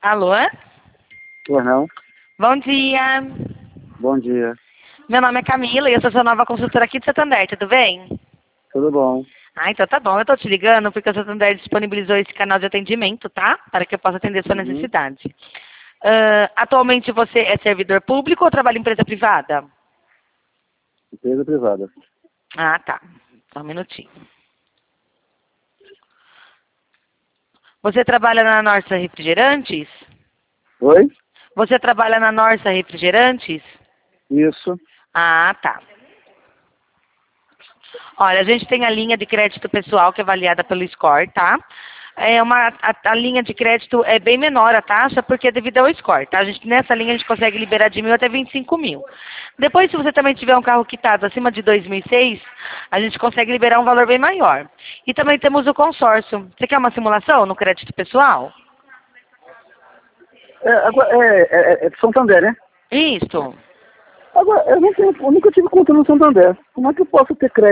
Alô? Pois não. Bom dia. Bom dia. Meu nome é Camila e eu sou sua nova consultora aqui de Santander, tudo bem? Tudo bom? Ah, então tá bom. Eu tô te ligando porque o Santander disponibilizou esse canal de atendimento, tá? Para que eu possa atender sua Uhum. necessidade. Atualmente você é servidor público ou trabalha em empresa privada? Empresa privada. Ah, tá. Só um minutinho. Você trabalha na Norsa Refrigerantes? Oi? Você trabalha na Norsa Refrigerantes? Isso. Ah, tá. Olha, a gente tem a linha de crédito pessoal que é avaliada pelo score, tá? A linha de crédito é bem menor a taxa porque é devido ao score, tá? Nessa linha a gente consegue liberar de 1.000 até 25 mil. Depois, se você também tiver um carro quitado acima de 2006, a gente consegue liberar um valor bem maior. E também temos o consórcio. Você quer uma simulação no crédito pessoal? É de Santander, né? Isso. Agora, eu nunca tive conta no Santander. Como é que eu posso ter crédito